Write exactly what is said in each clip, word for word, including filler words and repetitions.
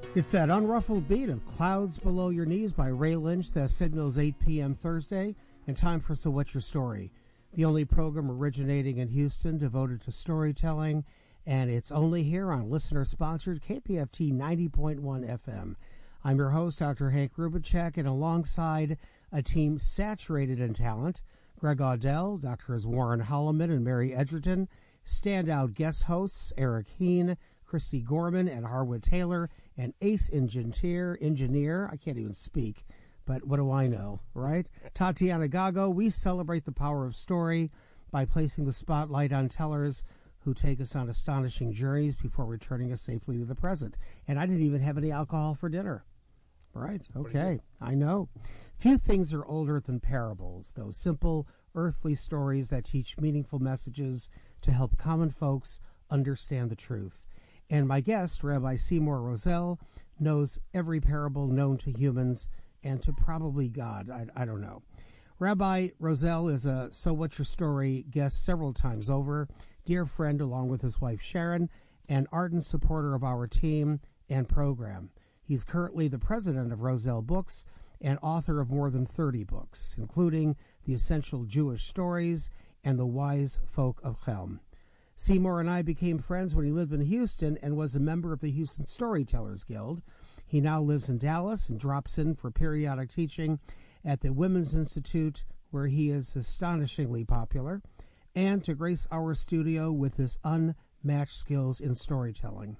It's that unruffled beat of Clouds Below Your Knees by Ray Lynch that signals eight p.m. Thursday, and time for So What's Your Story, the only program originating in Houston devoted to storytelling, and it's only here on listener-sponsored K P F T ninety point one F M. I'm your host, Doctor Hank Rubicek, and alongside a team saturated in talent, Greg Audell, Doctors Warren Holloman and Mary Edgerton, standout guest hosts Eric Heen, Christy Gorman, and Harwood Taylor, and ace engineer, engineer, I can't even speak, but what do I know, right? Tatiana Gago. We celebrate the power of story by placing the spotlight on tellers who take us on astonishing journeys before returning us safely to the present. And I didn't even have any alcohol for dinner. Right, okay, I know. Few things are older than parables, those simple, earthly stories that teach meaningful messages to help common folks understand the truth. And my guest, Rabbi Seymour Roselle, knows every parable known to humans and to probably God. I, I don't know. Rabbi Roselle is a So What's Your Story guest several times over, dear friend along with his wife Sharon, and ardent supporter of our team and program. He's currently the president of Roselle Books and author of more than thirty books, including The Essential Jewish Stories and The Wise Folk of Chelm. Seymour and I became friends when he lived in Houston and was a member of the Houston Storytellers Guild. He now lives in Dallas and drops in for periodic teaching at the Women's Institute, where he is astonishingly popular, and to grace our studio with his unmatched skills in storytelling.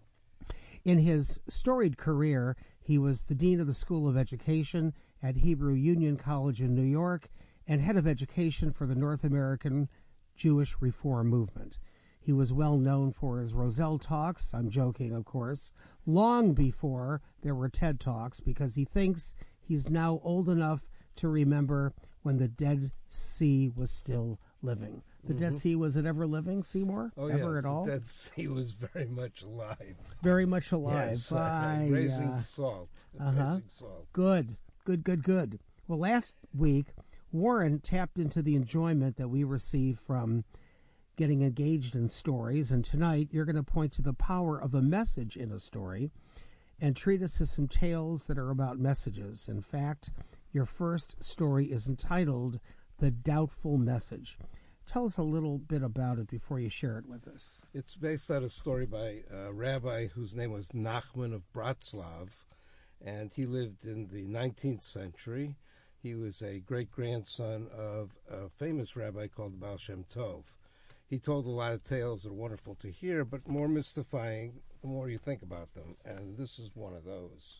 In his storied career, he was the Dean of the School of Education at Hebrew Union College in New York and head of education for the North American Jewish Reform Movement. He was well known for his Roselle Talks, I'm joking, of course, long before there were TED Talks, because he thinks he's now old enough to remember when the Dead Sea was still living. The mm-hmm. Dead Sea, was it ever living, Seymour? Oh, ever yes, at all? The Dead Sea was very much alive. Very much alive. Yes, I, uh, raising uh, salt. Uh-huh. Raising salt. Good, good, good, good. Well, last week, Warren tapped into the enjoyment that we receive from getting engaged in stories, and tonight you're going to point to the power of the message in a story and treat us to some tales that are about messages. In fact, your first story is entitled The Doubtful Message. Tell us a little bit about it before you share it with us. It's based on a story by a rabbi whose name was Nachman of Bratslav, and he lived in the nineteenth century. He was a great-grandson of a famous rabbi called Baal Shem Tov. He told a lot of tales that are wonderful to hear, but more mystifying the more you think about them, and this is one of those.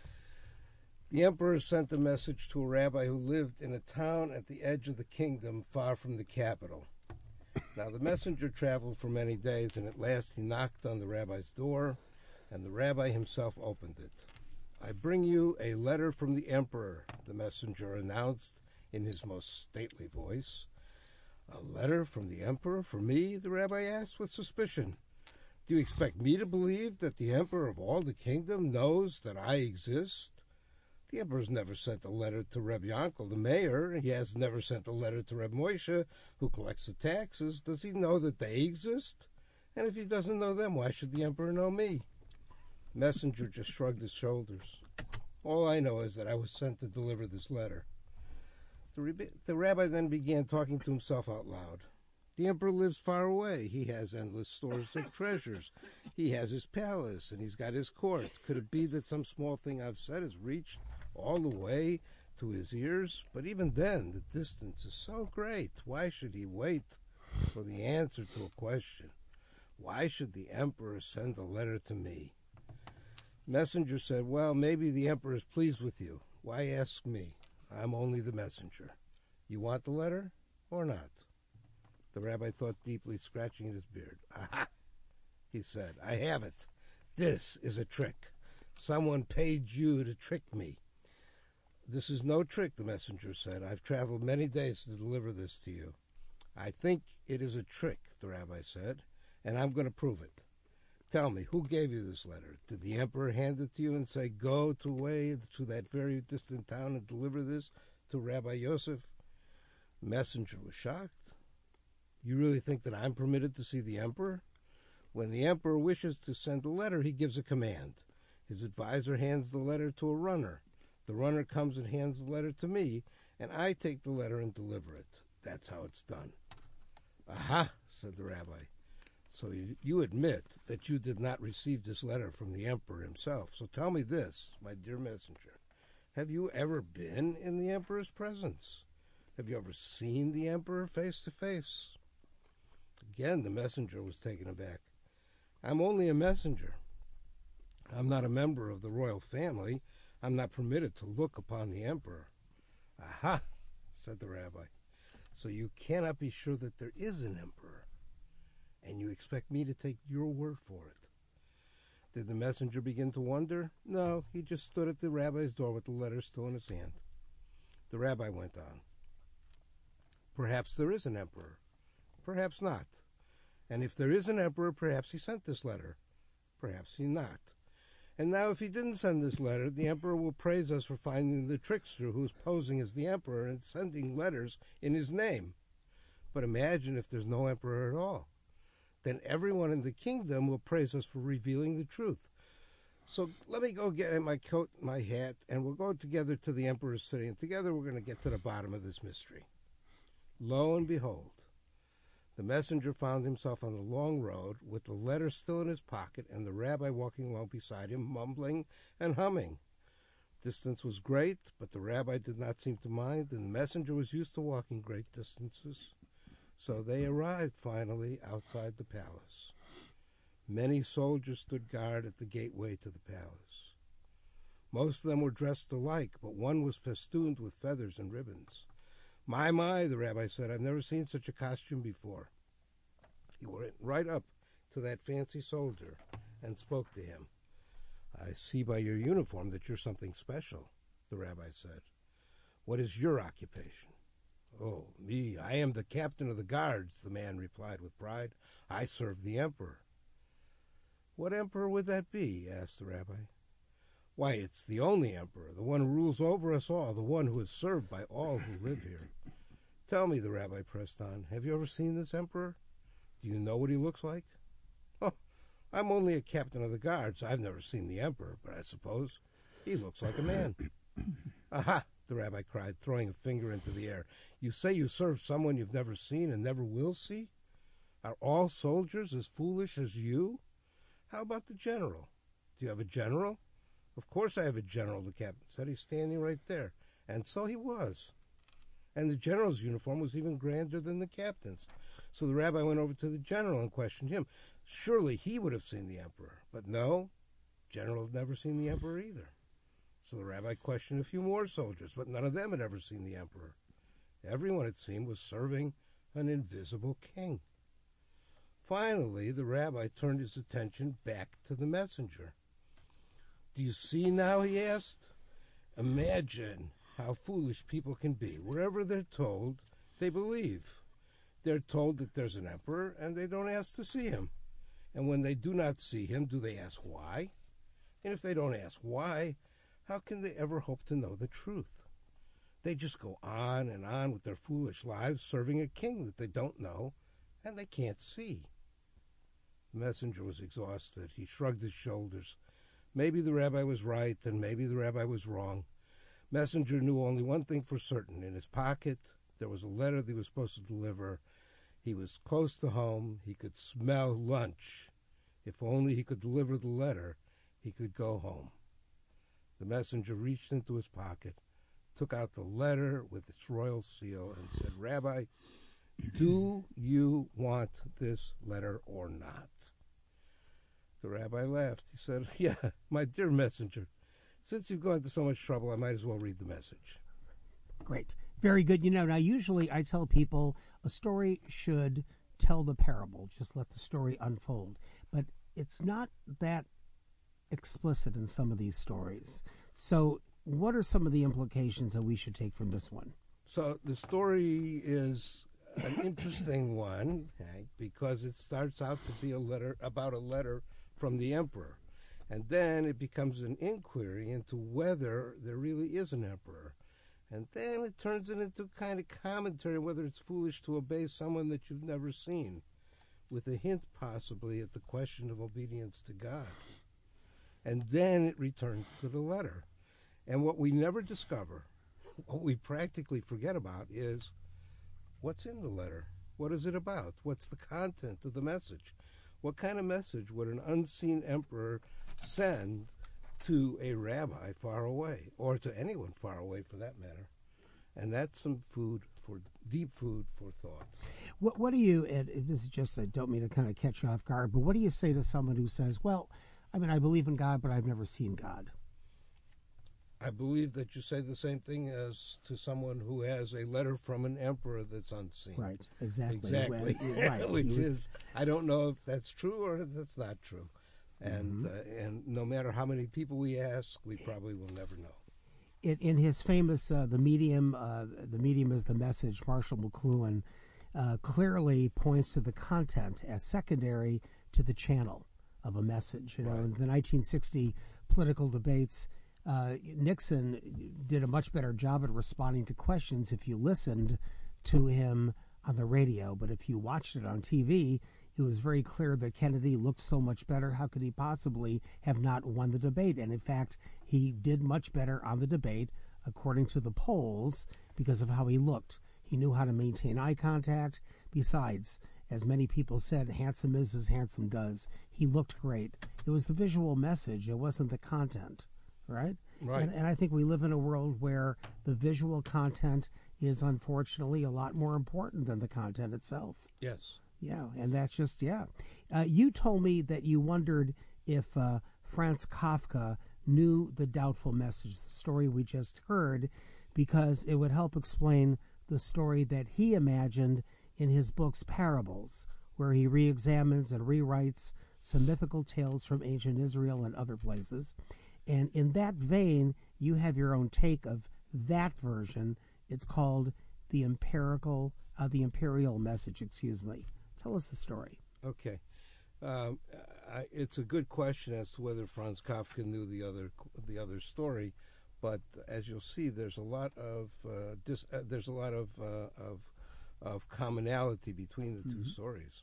The emperor sent a message to a rabbi who lived in a town at the edge of the kingdom far from the capital. Now, the messenger traveled for many days, and at last he knocked on the rabbi's door, and the rabbi himself opened it. "I bring you a letter from the emperor," the messenger announced in his most stately voice. "A letter from the emperor for me?" the rabbi asked with suspicion. "Do you expect me to believe that the emperor of all the kingdom knows that I exist? The emperor's never sent a letter to Reb Yankel, the mayor. He has never sent a letter to Reb Moshe, who collects the taxes. Does he know that they exist? And if he doesn't know them, why should the emperor know me?" The messenger just shrugged his shoulders. "All I know is that I was sent to deliver this letter." The, reb- the rabbi then began talking to himself out loud. "The emperor lives far away. He has endless stores of treasures. He has his palace, and he's got his court. Could it be that some small thing I've said has reached all the way to his ears? But even then, the distance is so great. Why should he wait for the answer to a question? Why should the emperor send a letter to me?" Messenger said, "Well, maybe the emperor is pleased with you. Why ask me? I'm only the messenger. You want the letter or not?" The rabbi thought deeply, scratching at his beard. "Aha!" he said. "I have it. This is a trick. Someone paid you to trick me." "This is no trick," the messenger said. "I've traveled many days to deliver this to you." "I think it is a trick," the rabbi said, "and I'm going to prove it. Tell me, who gave you this letter? Did the emperor hand it to you and say, 'Go to away to that very distant town and deliver this to Rabbi Yosef'?" The messenger was shocked. "You really think that I'm permitted to see the emperor?" "When the emperor wishes to send a letter, he gives a command. His advisor hands the letter to a runner. The runner comes and hands the letter to me, and I take the letter and deliver it. That's how it's done. Aha, said the rabbi. So you, you admit that you did not receive this letter from the emperor himself. So tell me this, my dear messenger. Have you ever been in the emperor's presence? Have you ever seen the emperor face to face? Again, the messenger was taken aback. I'm only a messenger. I'm not a member of the royal family. I'm not permitted to look upon the emperor. Aha, said the rabbi. So you cannot be sure that there is an emperor, and you expect me to take your word for it. Did the messenger begin to wonder? No, he just stood at the rabbi's door with the letter still in his hand. The rabbi went on. Perhaps there is an emperor. Perhaps not. And if there is an emperor, perhaps he sent this letter. Perhaps he not. And now if he didn't send this letter, the emperor will praise us for finding the trickster who is posing as the emperor and sending letters in his name. But imagine if there's no emperor at all. Then everyone in the kingdom will praise us for revealing the truth. So let me go get my coat, my hat, and we'll go together to the emperor's city, and together we're going to get to the bottom of this mystery. Lo and behold, the messenger found himself on the long road with the letter still in his pocket and the rabbi walking along beside him, mumbling and humming. Distance was great, but the rabbi did not seem to mind, and the messenger was used to walking great distances. So they arrived finally outside the palace. Many soldiers stood guard at the gateway to the palace. Most of them were dressed alike, but one was festooned with feathers and ribbons. My, my, the rabbi said, I've never seen such a costume before. He went right up to that fancy soldier and spoke to him. I see by your uniform that you're something special, the rabbi said. What is your occupation? Oh, me, I am the captain of the guards, the man replied with pride. I serve the emperor. What emperor would that be? Asked the rabbi. Why, it's the only emperor, the one who rules over us all, the one who is served by all who live here. Tell me, the rabbi pressed on, have you ever seen this emperor? Do you know what he looks like? Oh, I'm only a captain of the guards. I've never seen the emperor, but I suppose he looks like a man. Aha, the rabbi cried, throwing a finger into the air. You say you serve someone you've never seen and never will see? Are all soldiers as foolish as you? How about the general? Do you have a general? Of course I have a general, the captain said. He's standing right there. And so he was. And the general's uniform was even grander than the captain's. So the rabbi went over to the general and questioned him. Surely he would have seen the emperor. But no, general had never seen the emperor either. So the rabbi questioned a few more soldiers, but none of them had ever seen the emperor. Everyone, it seemed, was serving an invisible king. Finally, the rabbi turned his attention back to the messenger. Do you see now, he asked? Imagine how foolish people can be. Wherever they're told, they believe. They're told that there's an emperor, and they don't ask to see him. And when they do not see him, do they ask why? And if they don't ask why, how can they ever hope to know the truth? They just go on and on with their foolish lives, serving a king that they don't know and they can't see. The messenger was exhausted. He shrugged his shoulders. Maybe the rabbi was right, and maybe the rabbi was wrong. Messenger knew only one thing for certain. In his pocket, there was a letter that he was supposed to deliver. He was close to home. He could smell lunch. If only he could deliver the letter, he could go home. The messenger reached into his pocket, took out the letter with its royal seal, and said, Rabbi, do you want this letter or not? The rabbi laughed. He said, yeah, my dear messenger, since you've gone to so much trouble, I might as well read the message. Great. Very good. You know, now usually I tell people a story should tell the parable, just let the story unfold. But it's not that explicit in some of these stories. So what are some of the implications that we should take from this one? So the story is an interesting one, Hank, because it starts out to be a letter about a letter from the emperor. And then it becomes an inquiry into whether there really is an emperor. And then it turns it into kind of commentary whether it's foolish to obey someone that you've never seen, with a hint possibly at the question of obedience to God. and then it returns to the letter. And what we never discover, what we practically forget about, is what's in the letter. What is it about? What's the content of the message? What kind of message would an unseen emperor send to a rabbi far away, or to anyone far away for that matter? And that's some food for deep food for thought. What, what do you, and this is just, I don't mean to kind of catch you off guard, but what do you say to someone who says, well, I mean, I believe in God, but I've never seen God? I believe that you say the same thing as to someone who has a letter from an emperor that's unseen. Right, exactly. Exactly. When, right. Which is, I don't know if that's true or if that's not true. And, mm-hmm. uh, and no matter how many people we ask, we probably will never know. In, in his famous uh, The Medium, uh, The Medium is the Message, Marshall McLuhan uh, clearly points to the content as secondary to the channel of a message. You know, right. In the nineteen sixty political debates, uh, Nixon did a much better job at responding to questions if you listened to him on the radio. But if you watched it on T V, it was very clear that Kennedy looked so much better. How could he possibly have not won the debate? And in fact, he did much better on the debate, according to the polls, because of how he looked. He knew how to maintain eye contact. Besides, as many people said, handsome is as handsome does. He looked great. It was the visual message. It wasn't the content, right? Right. And, and I think we live in a world where the visual content is unfortunately a lot more important than the content itself. Yes. Yeah, and that's just, yeah. Uh, you told me that you wondered if uh, Franz Kafka knew the doubtful message, the story we just heard, because it would help explain the story that he imagined in his books Parables, where he re-examines and rewrites some mythical tales from ancient Israel and other places. And in that vein, you have your own take of that version. It's called the empirical, uh, the imperial message, excuse me. Tell us the story. Okay. Um, I, it's a good question as to whether Franz Kafka knew the other the other story, but as you'll see, there's a lot of uh, dis, uh, there's a lot of uh, of of commonality between the mm-hmm. two stories.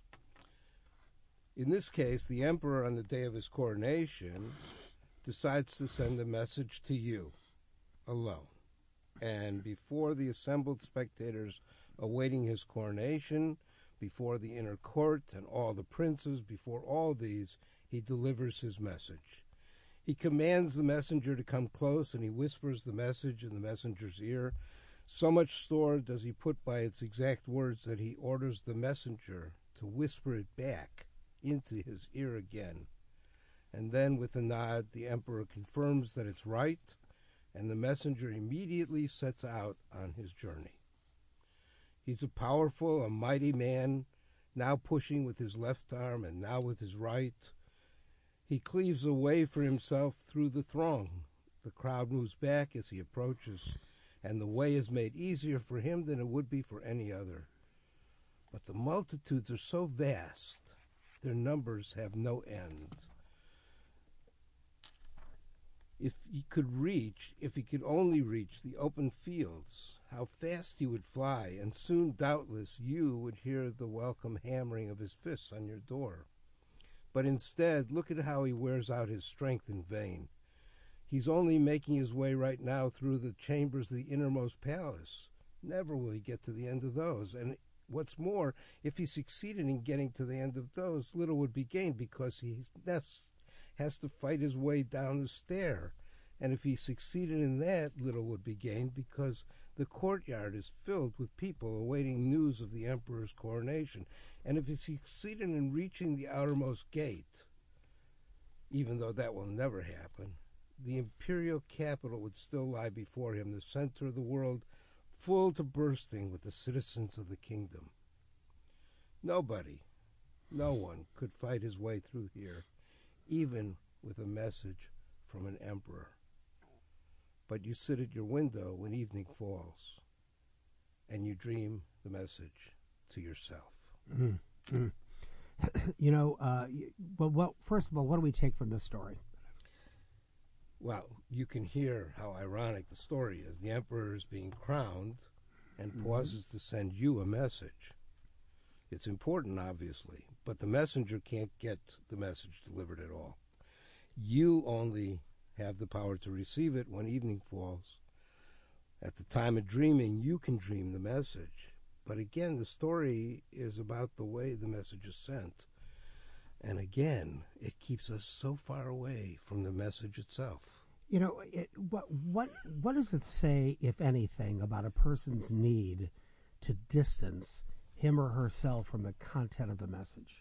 In this case, the emperor, on the day of his coronation, decides to send a message to you alone, and before the assembled spectators awaiting his coronation, before the inner court and all the princes, before all these, he delivers his message. He commands the messenger to come close, and he whispers the message in the messenger's ear. So much store does he put by its exact words that he orders the messenger to whisper it back into his ear again. And then, with a nod, the emperor confirms that it's right, and the messenger immediately sets out on his journey. He's a powerful, a mighty man, now pushing with his left arm and now with his right. He cleaves a way for himself through the throng. The crowd moves back as he approaches, and the way is made easier for him than it would be for any other. But the multitudes are so vast, their numbers have no end. If he could reach, if he could only reach the open fields, how fast he would fly, and soon, doubtless, you would hear the welcome hammering of his fists on your door. But instead, look at how he wears out his strength in vain. He's only making his way right now through the chambers of the innermost palace. Never will he get to the end of those. And what's more, if he succeeded in getting to the end of those, little would be gained, because he has to fight his way down the stair. And if he succeeded in that, little would be gained, because the courtyard is filled with people awaiting news of the emperor's coronation. And if he succeeded in reaching the outermost gate, even though that will never happen, the imperial capital would still lie before him, the center of the world, full to bursting with the citizens of the kingdom. Nobody, no one could fight his way through here, even with a message from an emperor. But you sit at your window when evening falls, and you dream the message to yourself. Mm-hmm. You know, uh, well, well, first of all, what do we take from this story? Well, you can hear how ironic the story is. The emperor is being crowned and mm-hmm. pauses to send you a message. It's important, obviously, but the messenger can't get the message delivered at all. You only have the power to receive it when evening falls. At the time of dreaming, you can dream the message. But again, the story is about the way the message is sent. And again, it keeps us so far away from the message itself. You know, it, what what what does it say, if anything, about a person's need to distance him or herself from the content of the message?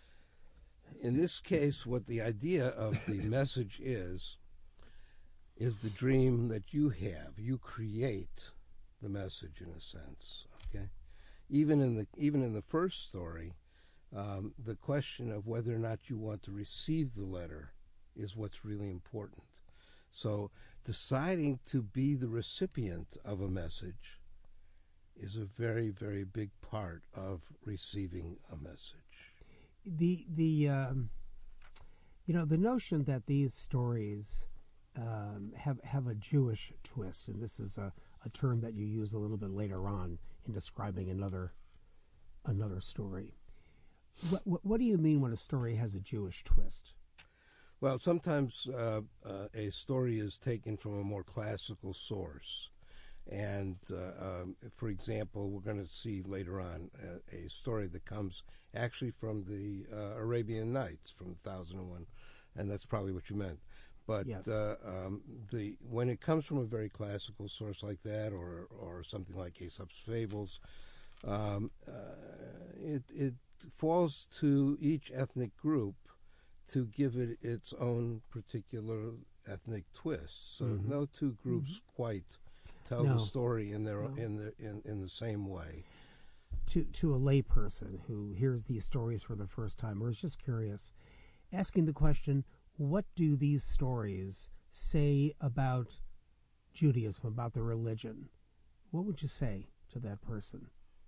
In this case, what the idea of the message is, is the dream that you have. You create the message, in a sense. Okay, even in the even in the first story, um, the question of whether or not you want to receive the letter is what's really important. So, deciding to be the recipient of a message is a very, very big part of receiving a message. The the um, you know, the notion that these stories um, have have a Jewish twist, and this is a, a term that you use a little bit later on in describing another another story. What what, what do you mean when a story has a Jewish twist? Well, sometimes uh, uh, a story is taken from a more classical source. And, uh, um, for example, we're going to see later on uh, a story that comes actually from the uh, Arabian Nights, from Thousand and One, and that's probably what you meant. But yes. uh, um, the when it comes from a very classical source like that, or or something like Aesop's Fables, um, uh, it it falls to each ethnic group to give it its own particular ethnic twist. So mm-hmm. no two groups mm-hmm. quite tell no. the story in their no. in the in, in the same way. To to a layperson who hears these stories for the first time, or is just curious, asking the question, what do these stories say about Judaism, about the religion? What would you say to that person?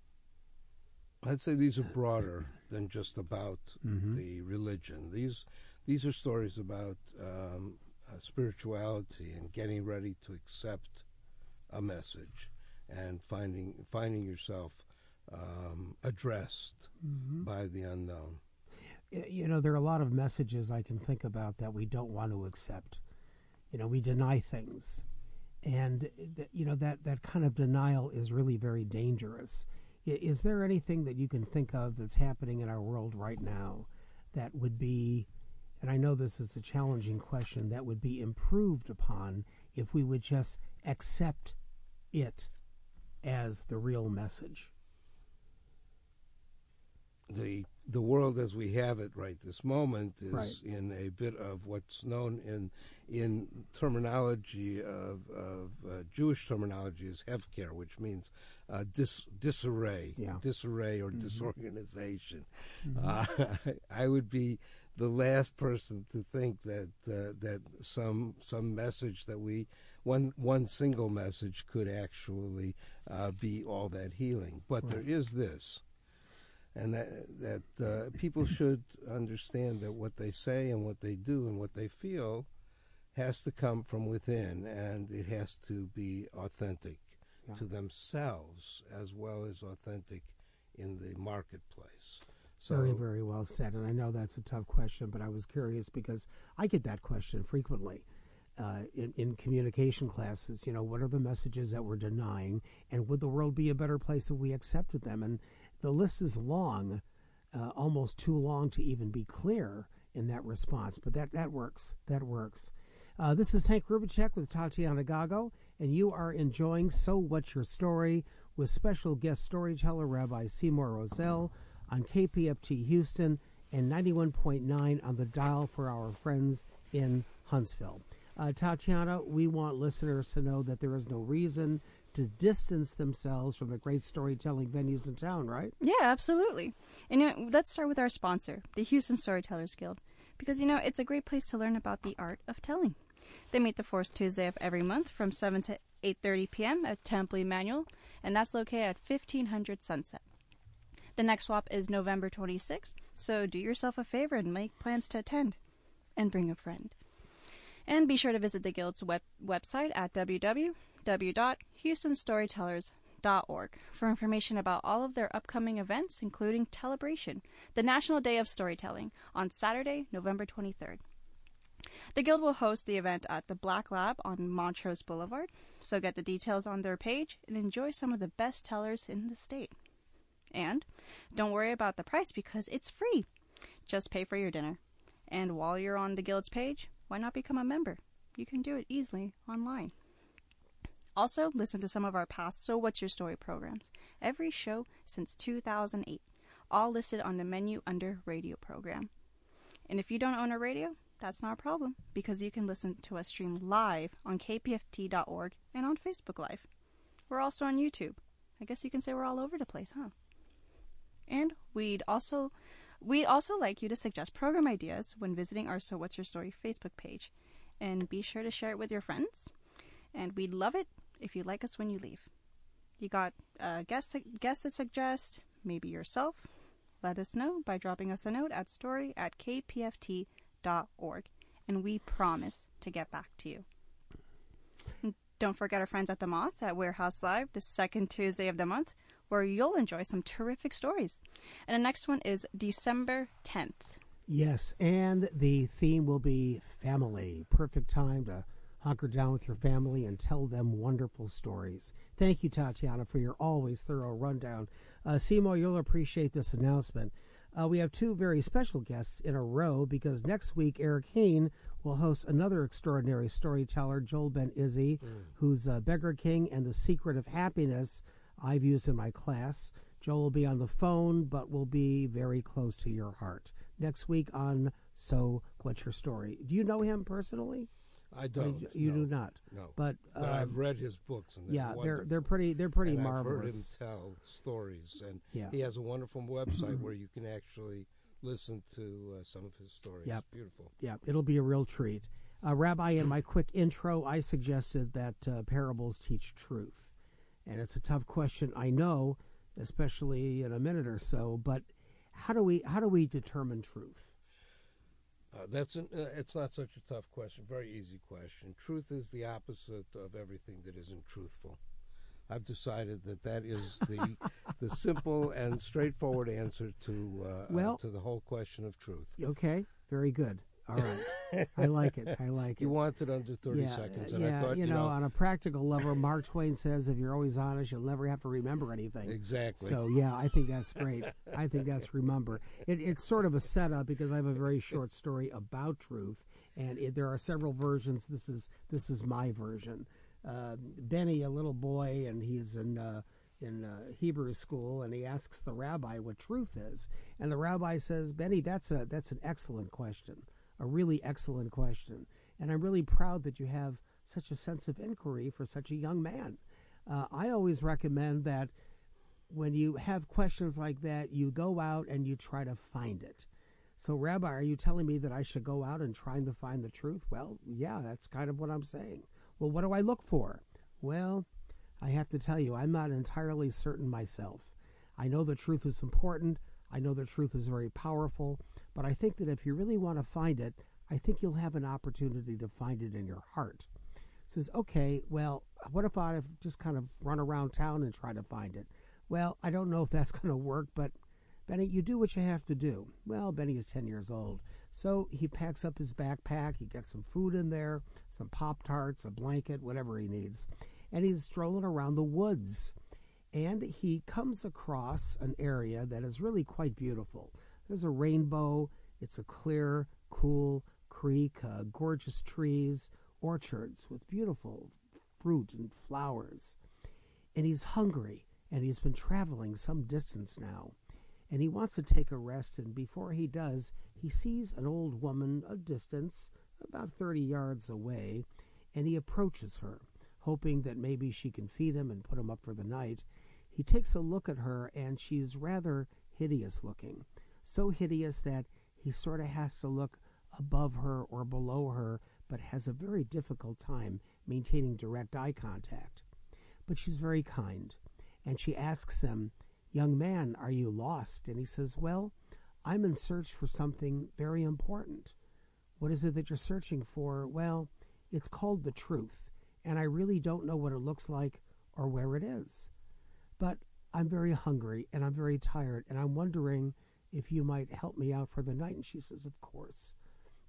I'd say these are broader than just about mm-hmm. the religion. These these are stories about um, uh, spirituality and getting ready to accept a message and finding finding yourself um, addressed mm-hmm. by the unknown. You know, there are a lot of messages I can think about that we don't want to accept. You know, we deny things. And, th- you know, that, that kind of denial is really very dangerous. Is there anything that you can think of that's happening in our world right now that would be, and I know this is a challenging question, that would be improved upon if we would just accept it as the real message? The the world as we have it right this moment is right. in a bit of what's known in in terminology of, of uh, Jewish terminology as hefker, which means uh, dis, disarray, yeah. disarray or mm-hmm. disorganization. Mm-hmm. Uh, I would be the last person to think that uh, that some some message that we one one single message could actually uh, be all that healing. But right. there is this. And that that uh, people should understand that what they say and what they do and what they feel has to come from within, and it has to be authentic yeah. to themselves as well as authentic in the marketplace. So, very, very well said. And I know that's a tough question, but I was curious because I get that question frequently uh, in, in communication classes. You know, what are the messages that we're denying, and would the world be a better place if we accepted them? And the list is long, uh, almost too long to even be clear in that response, but that, that works. That works. Uh, this is Hank Rubicek with Tatiana Gago, and you are enjoying So What's Your Story with special guest storyteller Rabbi Seymour Roselle on K P F T Houston and ninety-one point nine on the dial for our friends in Huntsville. Uh, Tatiana, we want listeners to know that there is no reason to distance themselves from the great storytelling venues in town, right? Yeah, absolutely. And you know, let's start with our sponsor, the Houston Storytellers Guild, because, you know, it's a great place to learn about the art of telling. They meet the fourth Tuesday of every month from seven to eight thirty p.m. at Temple Emanuel, and that's located at fifteen hundred Sunset. The next swap is November twenty-sixth, so do yourself a favor and make plans to attend. And bring a friend. And be sure to visit the Guild's web- website at w w w dot houston storytellers dot org for information about all of their upcoming events, including Telebration, the National Day of Storytelling, on Saturday, November twenty-third. The Guild will host the event at the Black Lab on Montrose Boulevard, so get the details on their page and enjoy some of the best tellers in the state. And don't worry about the price because it's free. Just pay for your dinner. And while you're on the Guild's page, why not become a member? You can do it easily online. Also, listen to some of our past So What's Your Story programs. Every show since two thousand eight, all listed on the menu under Radio Program. And if you don't own a radio, that's not a problem, because you can listen to us stream live on k p f t dot org and on Facebook Live. We're also on YouTube. I guess you can say we're all over the place, huh? And we'd also we'd also like you to suggest program ideas when visiting our So What's Your Story Facebook page. And be sure to share it with your friends. And we'd love it if you like us when you leave. You got a guest, guest to suggest, maybe yourself? Let us know by dropping us a note at story at k p f t dot org. And we promise to get back to you. And don't forget our friends at The Moth at Warehouse Live, the second Tuesday of the month, where you'll enjoy some terrific stories. And the next one is December tenth. Yes, and the theme will be family. Perfect time to hunker down with your family and tell them wonderful stories. Thank you, Tatiana, for your always thorough rundown. Uh, Seymour, you'll appreciate this announcement. Uh, we have two very special guests in a row because next week Eric Hain will host another extraordinary storyteller, Joel Ben Izzy, mm. whose uh, Beggar King and the Secret of Happiness I've used in my class. Joel will be on the phone, but will be very close to your heart. Next week on So What's Your Story? Do you know him personally? I don't. You, you no, do not. No. But, but um, I've read his books, and they're yeah, wonderful. they're they're pretty they're pretty and marvelous. I've heard him tell stories, and yeah. he has a wonderful website where you can actually listen to uh, some of his stories. Yep. Beautiful. Yeah, it'll be a real treat. Uh, Rabbi, in my quick intro, I suggested that uh, parables teach truth, and it's a tough question, I know, especially in a minute or so. But how do we how do we determine truth? Uh, that's an, uh, it's not such a tough question. Very easy question. Truth is the opposite of everything that isn't truthful. I've decided that that is the the simple and straightforward answer to uh, well, uh, to the whole question of truth. Okay, very good. All right, I like it. I like it. You wanted under thirty yeah, seconds, and yeah, I thought, you, you know, know, on a practical level, Mark Twain says, "If you're always honest, you'll never have to remember anything." Exactly. So yeah, I think that's great. I think that's remember. It, it's sort of a setup because I have a very short story about truth, and it, there are several versions. This is this is my version. Uh, Benny, a little boy, and he's in uh, in uh, Hebrew school, and he asks the rabbi what truth is, and the rabbi says, "Benny, that's a that's an excellent question, a really excellent question, and I'm really proud that you have such a sense of inquiry for such a young man." Uh, I always recommend that when you have questions like that, you go out and you try to find it. So, Rabbi, are you telling me that I should go out and try to find the truth? Well, yeah, that's kind of what I'm saying. Well, what do I look for? Well, I have to tell you, I'm not entirely certain myself. I know the truth is important. I know the truth is very powerful. But I think that if you really want to find it, I think you'll have an opportunity to find it in your heart. It says, okay, well, what if I just kind of run around town and try to find it? Well, I don't know if that's going to work, but Benny, you do what you have to do. Well, Benny is ten years old. So he packs up his backpack, he gets some food in there, some Pop-Tarts, a blanket, whatever he needs, and he's strolling around the woods. And he comes across an area that is really quite beautiful. There's a rainbow, it's a clear, cool creek, uh, gorgeous trees, orchards with beautiful fruit and flowers. And he's hungry, and he's been traveling some distance now. And he wants to take a rest, and before he does, he sees an old woman a distance, about thirty yards away, and he approaches her, hoping that maybe she can feed him and put him up for the night. He takes a look at her, and she's rather hideous looking, so hideous that he sort of has to look above her or below her, but has a very difficult time maintaining direct eye contact. But she's very kind, and she asks him, "Young man, are you lost?" And he says, "Well, I'm in search for something very important." "What is it that you're searching for?" "Well, it's called the truth, and I really don't know what it looks like or where it is. But I'm very hungry, and I'm very tired, and I'm wondering if you might help me out for the night." And she says, "Of course."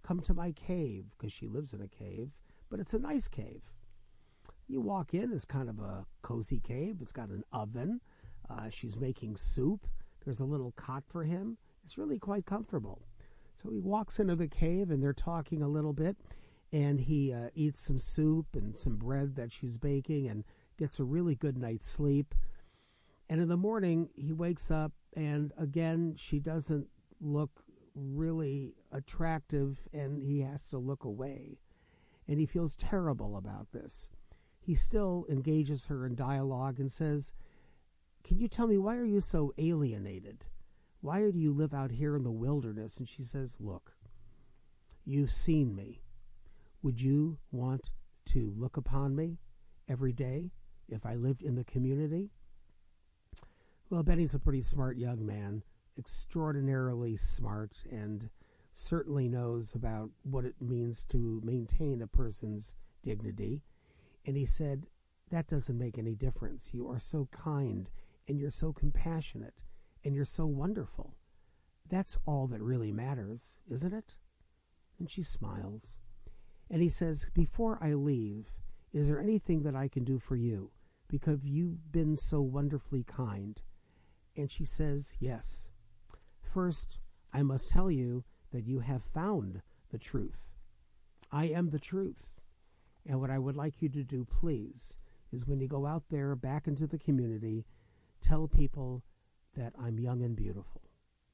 come to my cave, because she lives in a cave, but it's a nice cave. You walk in, it's kind of a cozy cave. It's got an oven. Uh, she's making soup. There's a little cot for him. It's really quite comfortable. So he walks into the cave, and they're talking a little bit, and he uh, eats some soup and some bread that she's baking and gets a really good night's sleep. And in the morning, he wakes up, and again, she doesn't look really attractive, and he has to look away. And he feels terrible about this. He still engages her in dialogue and says, "Can you tell me, why are you so alienated? Why do you live out here in the wilderness?" And she says, "Look, you've seen me. Would you want to look upon me every day if I lived in the community?" Well, Benny's a pretty smart young man, extraordinarily smart, and certainly knows about what it means to maintain a person's dignity. And he said, "That doesn't make any difference. You are so kind, and you're so compassionate, and you're so wonderful. That's all that really matters, isn't it?" And she smiles. And he says, "Before I leave, is there anything that I can do for you? Because you've been so wonderfully kind." And she says, "Yes. First, I must tell you that you have found the truth. I am the truth. And what I would like you to do, please, is when you go out there back into the community, tell people that I'm young and beautiful."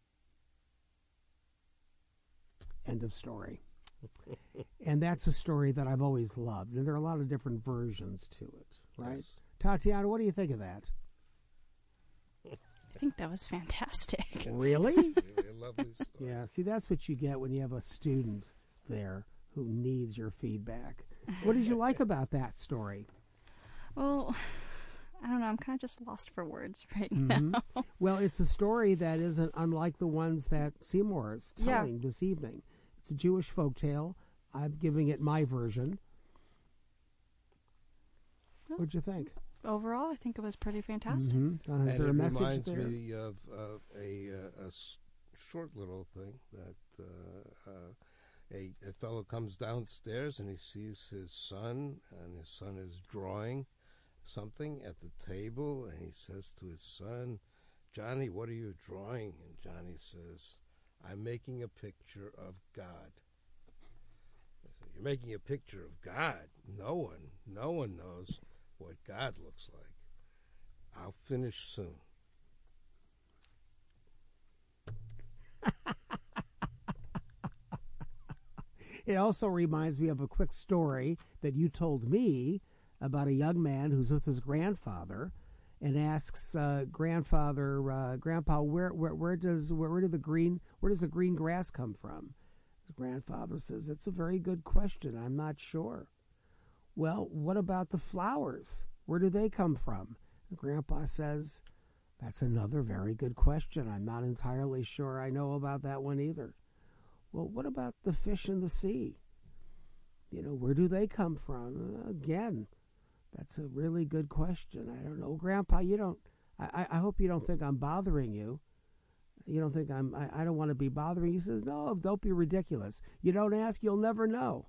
End of story. And that's a story that I've always loved. And there are a lot of different versions to it, right? Yes. Tatiana, what do you think of that? I think that was fantastic. Really? Really a lovely story. Yeah, see, that's what you get when you have a student there who needs your feedback. What did you like about that story? Well, I don't know. I'm kind of just lost for words right Mm-hmm. now. Well, it's a story that isn't unlike the ones that Seymour is Yeah. telling this evening. It's a Jewish folktale. I'm giving it my version. What'd you think? Overall, I think it was pretty fantastic. Mm-hmm. Uh, is And there it a message reminds there? me of, of a, uh, a s- short little thing that uh, uh, a, a fellow comes downstairs and he sees his son, and his son is drawing something at the table, and he says to his son, "Johnny, what are you drawing?" And Johnny says, "I'm making a picture of God." I said, "You're making a picture of God? No one, no one knows what God looks like. I'll finish soon." It also reminds me of a quick story that you told me about a young man who's with his grandfather and asks uh, grandfather, uh, "Grandpa, where, where where does where, where did the green where does the green grass come from?" His grandfather says, "That's a very good question. I'm not sure." "Well, what about the flowers? Where do they come from?" The grandpa says, "That's another very good question. I'm not entirely sure I know about that one either." "Well, what about the fish in the sea? You know, where do they come from?" "Again, that's a really good question. I don't know." "Grandpa, you don't, I, I hope you don't think I'm bothering you. You don't think I'm, I, I don't want to be bothering you." He says, "No, don't be ridiculous. You don't ask, you'll never know."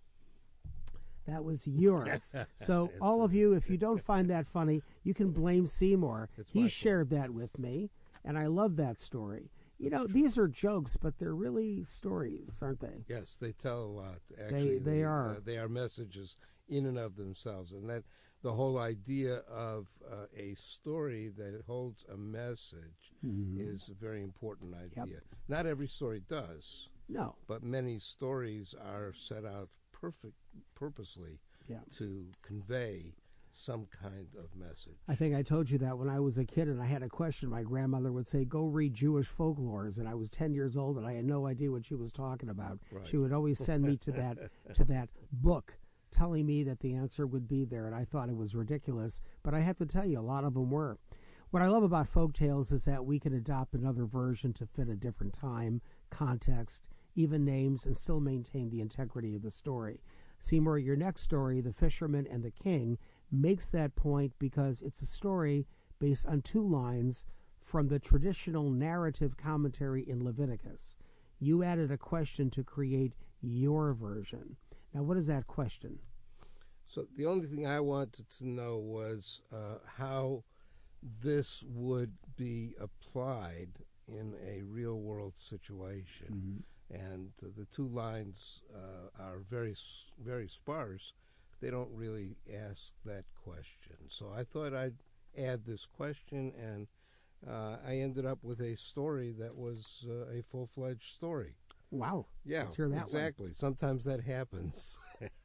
That was yours. So all of you, if you don't find that funny, you can blame Seymour. It's He my shared that with me, and I love that story. You know, these are jokes, but they're really stories, aren't they? Yes, they tell a lot. Actually, they are. Uh, they are messages in and of themselves, and that the whole idea of uh, a story that holds a message Mhm. is a very important Yep. idea. Not every story does, No. but many stories are set out perfect, purposely Yeah. to convey some kind of message. I think I told you that when I was a kid and I had a question, my grandmother would say, "Go read Jewish folklores," and I was ten years old and I had no idea what she was talking about. Right. She would always send me to that to that book, telling me that the answer would be there, and I thought it was ridiculous. But I have to tell you, a lot of them were. What I love about folk tales is that we can adopt another version to fit a different time, context, even names, and still maintain the integrity of the story. Seymour, your next story, The Fisherman and the King, makes that point because it's a story based on two lines from the traditional narrative commentary in Leviticus. you added a question to create your version. Now, what is that question? So the only thing I wanted to know was uh, how this would be applied in a real-world situation. Mm-hmm. And uh, the two lines uh, are very, very sparse. They don't really ask that question. So I thought I'd add this question, and uh, I ended up with a story that was uh, a full-fledged story. Wow. Yeah, Let's hear that exactly. One. Sometimes that happens.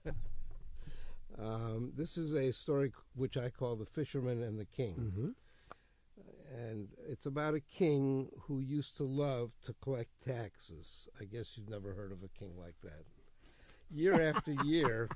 um, this is a story which I call The Fisherman and the King. Mm-hmm. And it's about a king who used to love to collect taxes. I guess you've never heard of a king like that. Year after year,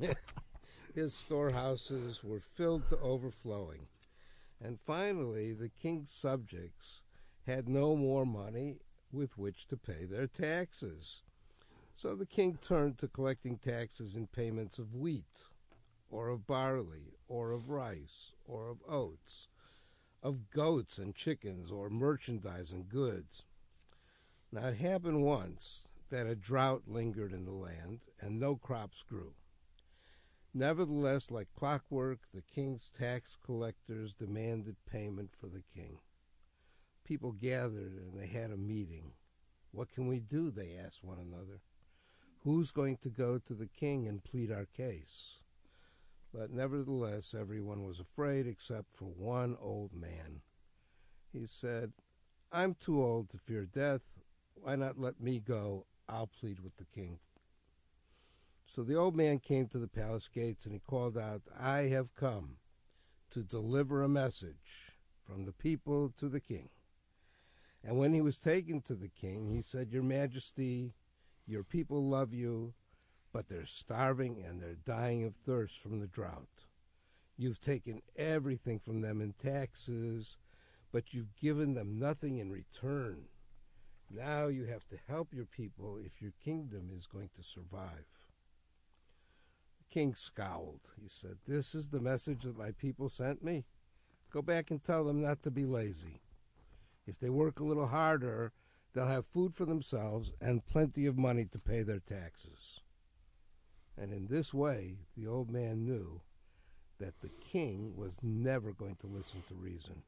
his storehouses were filled to overflowing. And finally, the king's subjects had no more money with which to pay their taxes. So the king turned to collecting taxes in payments of wheat, or of barley, or of rice, or of oats, of goats and chickens, or merchandise and goods. Now it happened once that a drought lingered in the land, and no crops grew. Nevertheless, like clockwork, the king's tax collectors demanded payment for the king. People gathered and they had a meeting. What can we do? They asked one another. Who's going to go to the king and plead our case? But nevertheless, everyone was afraid except for one old man. He said, I'm too old to fear death. Why not let me go? I'll plead with the king. So the old man came to the palace gates and he called out, I have come to deliver a message from the people to the king. And when he was taken to the king, he said, Your Majesty, your people love you, but they're starving and they're dying of thirst from the drought. You've taken everything from them in taxes, but you've given them nothing in return. Now you have to help your people if your kingdom is going to survive. The king scowled. He said, This is the message that my people sent me. Go back and tell them not to be lazy. If they work a little harder, they'll have food for themselves and plenty of money to pay their taxes. And in this way, the old man knew that the king was never going to listen to reason.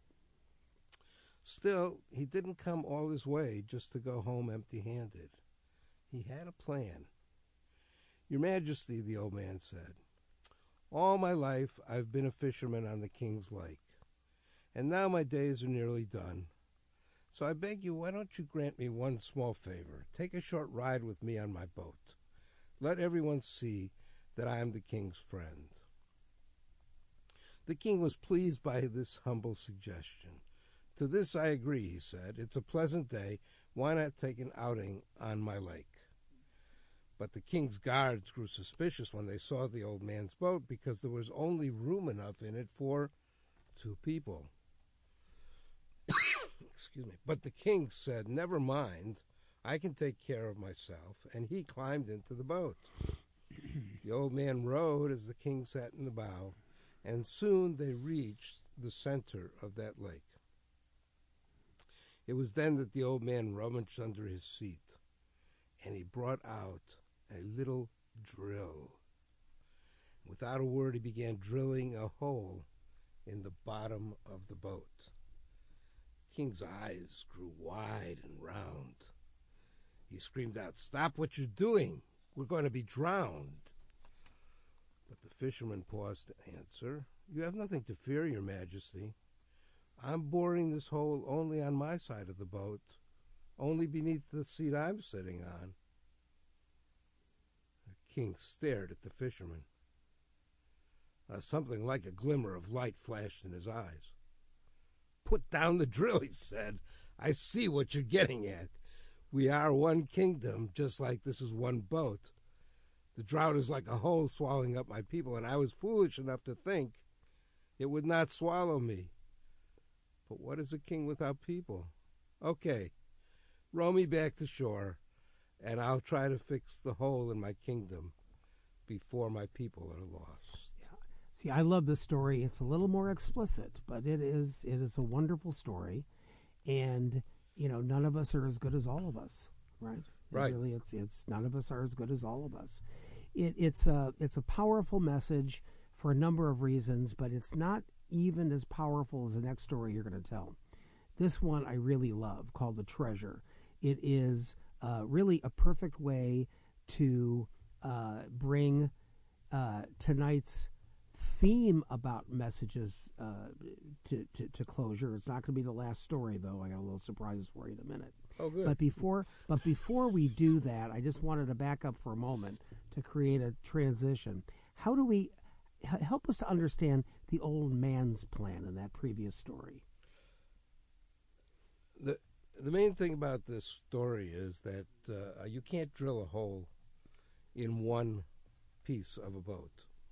Still, he didn't come all his way just to go home empty-handed. He had a plan. Your Majesty, the old man said, all my life I've been a fisherman on the king's lake, and now my days are nearly done. So I beg you, why don't you grant me one small favor? Take a short ride with me on my boat. Let everyone see that I am the king's friend. The king was pleased by this humble suggestion. To this I agree, he said. It's a pleasant day. Why not take an outing on my lake? But the king's guards grew suspicious when they saw the old man's boat because there was only room enough in it for two people. Excuse me. But the king said, never mind, I can take care of myself, and he climbed into the boat. The old man rowed as the king sat in the bow, and soon they reached the center of that lake. It was then that the old man rummaged under his seat, and he brought out a little drill. Without a word, he began drilling a hole in the bottom of the boat. The king's eyes grew wide and round. He screamed out, "Stop what you're doing! We're going to be drowned!" But the fisherman paused to answer, "You have nothing to fear, Your Majesty. I'm boring this hole only on my side of the boat, only beneath the seat I'm sitting on." The king stared at the fisherman. Uh, something like a glimmer of light flashed in his eyes. "Put down the drill," he said. "I see what you're getting at. We are one kingdom, just like this is one boat. The drought is like a hole swallowing up my people, and I was foolish enough to think it would not swallow me. But what is a king without people? Okay, row me back to shore, and I'll try to fix the hole in my kingdom before my people are lost." Yeah. See, I love this story. It's a little more explicit, but it is it is a wonderful story, and you know, none of us are as good as all of us, right? Right. It really, it's it's none of us are as good as all of us. It, it's a it's a powerful message for a number of reasons, but it's not even as powerful as the next story you're going to tell. This one I really love, called The Treasure. It is uh, really a perfect way to uh, bring uh, tonight's theme about messages uh, to, to, to closure. It's not going to be the last story, though. I got a little surprise for you in a minute. Oh, good. But before, but before we do that, I just wanted to back up for a moment to create a transition. How do we h- help us to understand the old man's plan in that previous story? The the main thing about this story is that uh, you can't drill a hole in one piece of a boat.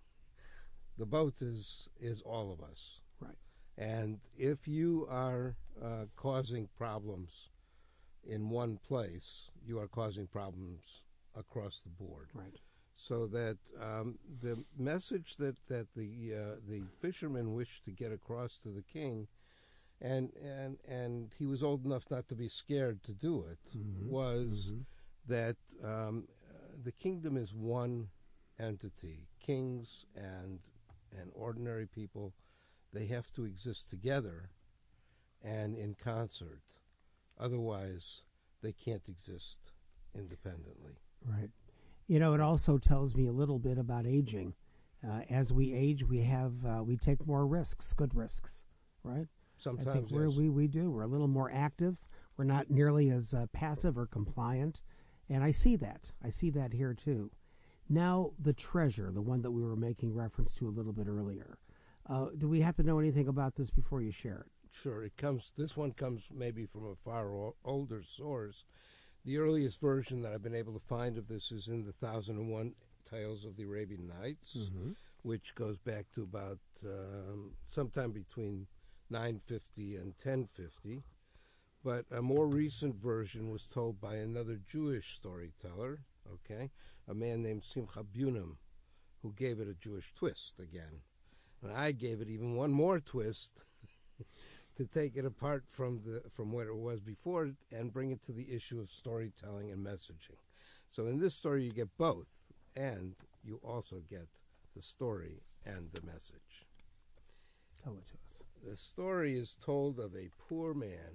The boat is is all of us. Right. And if you are uh, causing problems in one place, you are causing problems across the board. Right. So that um, the message that that the uh, the fisherman wished to get across to the king, and and and he was old enough not to be scared to do it, Mm-hmm. was Mm-hmm. that um, uh, the kingdom is one entity. Kings and and ordinary people, they have to exist together and in concert. Otherwise, they can't exist independently. Right. You know, it also tells me a little bit about aging. Uh, as we age, we have uh, we take more risks, good risks, right? Sometimes, I think we're, yes. we we do. We're a little more active. We're not nearly as uh, passive or compliant, and I see that. I see that here too. Now, the treasure, the one that we were making reference to a little bit earlier. Uh, do we have to know anything about this before you share it? Sure, it comes. This one comes maybe from a far o- older source. The earliest version that I've been able to find of this is in the Thousand and One Tales of the Arabian Nights, Mm-hmm. which goes back to about um, sometime between nine fifty and ten fifty. But a more recent version was told by another Jewish storyteller, okay, a man named Simcha Bunim, who gave it a Jewish twist again. And I gave it even one more twist to take it apart from the from what it was before and bring it to the issue of storytelling and messaging. So in this story, you get both, and you also get the story and the message. Tell it to us. The story is told of a poor man